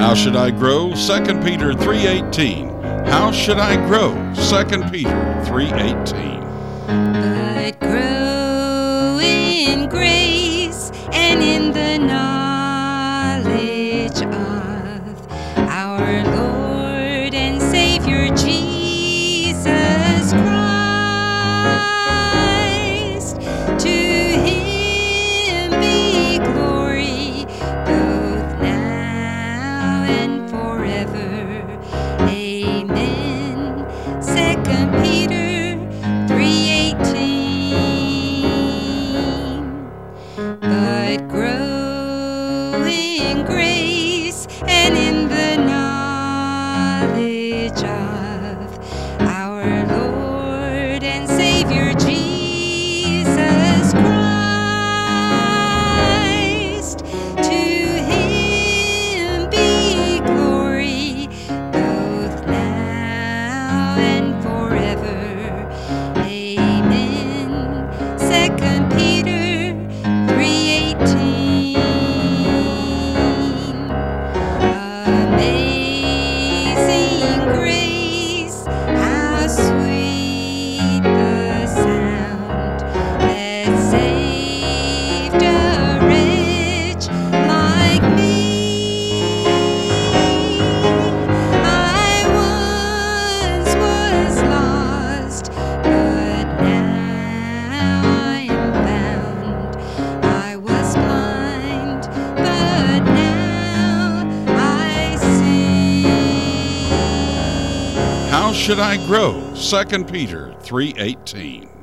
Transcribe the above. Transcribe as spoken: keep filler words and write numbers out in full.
How should I grow? Second Peter three eighteen. How should I grow? Second Peter three eighteen. But grow in grace and in the knowledge of our Lord and Savior Jesus Christ. To him be glory both now and forever. Amen. Second Peter three eighteen. But grow in grace and in the knowledge of our Lord and Savior Jesus Christ. To him be glory both now and forever. Amen. Second Peter three eighteen. Amazing grace, how sweet the sound that saved a wretch like me. I once was lost, but now I am found. I was blind, but now I see. How should I grow? Second Peter three eighteen.